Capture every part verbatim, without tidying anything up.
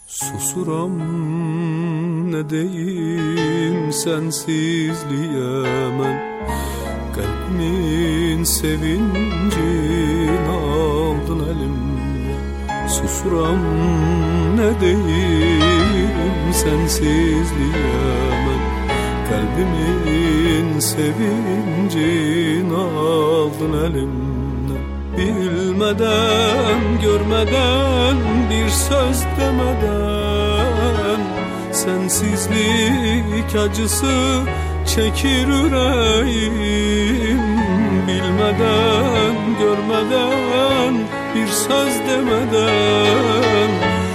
Susuram ne deyim sensizliğe men, kalbimin sevincini aldın elimden. Susuram ne deyim sensizliğe men, kalbimin sevincini aldın elimden. Bilmeden, görmeden, bir söz demeden, sensizlik acısı çekir yüreğim. Bilmeden, görmeden, bir söz demeden,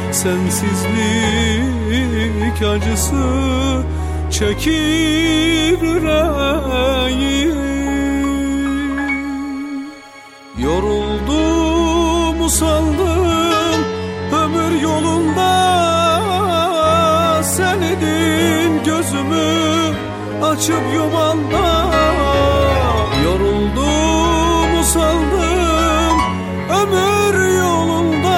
sensizlik acısı çekir yüreğim. Yoruldum, usandım ömür yolunda, sen idin gözümü açıp yumanda. Yoruldum, usandım ömür yolunda,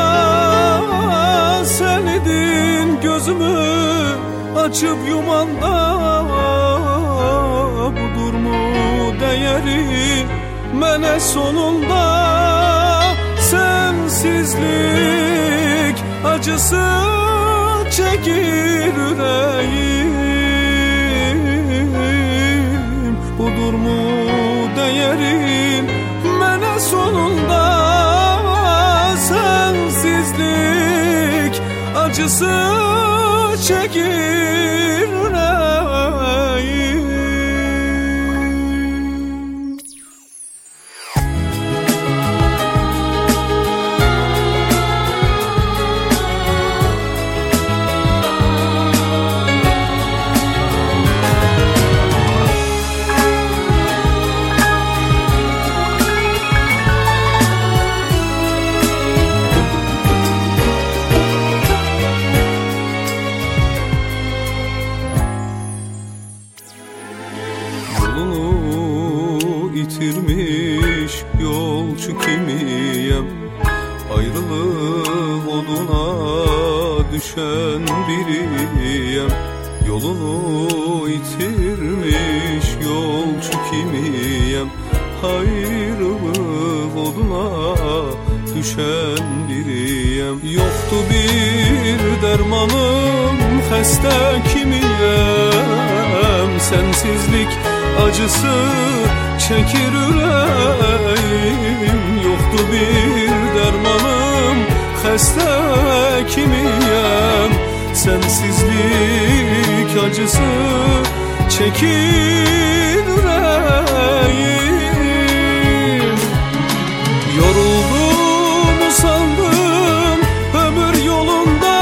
sen idin gözümü açıp yumanda. Budur mu değeri mene sonunda, sensizlik acısı çekir yüreğim. Budur mu değerin mene sonunda, sensizlik acısı çekir yüreğim. Yitirmiş yolcu kimiyem, ayrılık oduna düşen biriyem. Yolunu yitirmiş yolcu kimiyem, ayrılık oduna düşen biriyem. Yoktu bir dermanım, hasta kimiyem, sensizlik acısı çekir yüreğim. Yoktu bir dermanım, hasta kimiyem, sensizlik acısı çekir yüreğim. Yoruldum, usandım ömür yolunda,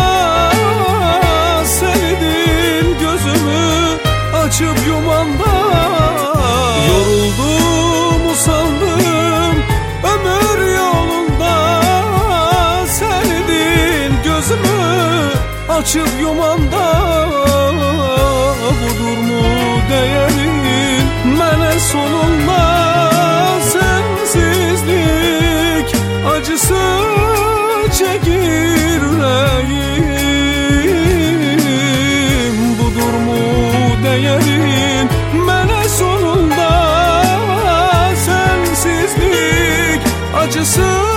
sevdin gözümü açıp yumanda. Yoruldum, usandım ömür yolunda, sevdin gözümü açıp yumanda. Budur mu değerin mene sonunda, sensizlik acısı çekir yüreğim. Budur mu değerin mene sonunda, sensizlik acısı